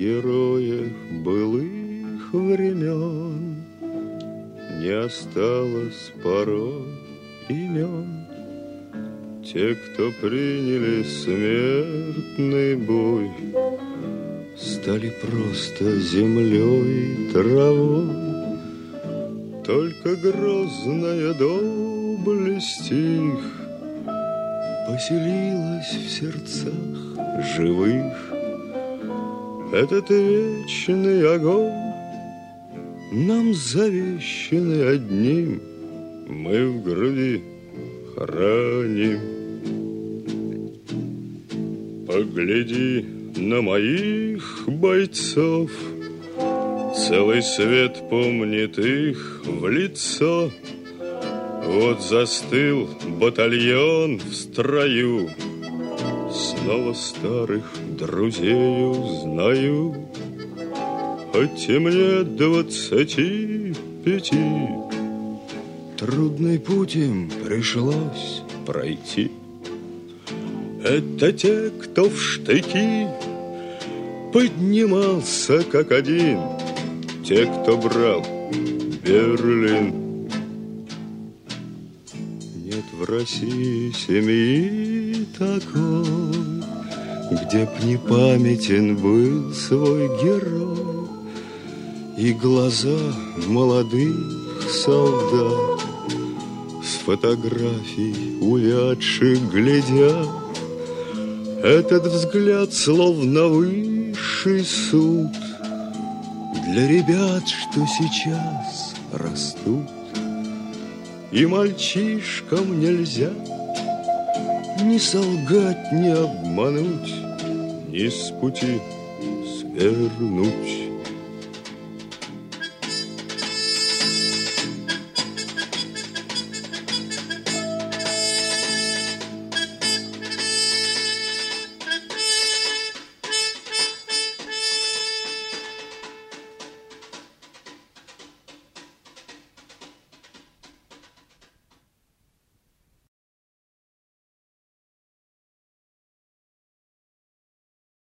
героев былых времен не осталось порой имен. Те, кто приняли смертный бой, стали просто землей и травой. Только грозная доблесть их поселилась в сердцах живых. Этот вечный огонь нам завещанный одним мы в груди храним. Погляди на моих бойцов, целый свет помнит их в лицо. Вот застыл батальон в строю, снова старых друзей узнаю. Хоть и мне 25, трудный путь им пришлось пройти. Это те, кто в штыки поднимался как один, те, кто брал Берлин. Нет в России семьи такой, где б не памятен был свой герой, и глаза молодых солдат с фотографий увядших глядят. Этот взгляд словно высший суд для ребят, что сейчас растут. И мальчишкам нельзя ни солгать, ни обмануть, ни с пути свернуть.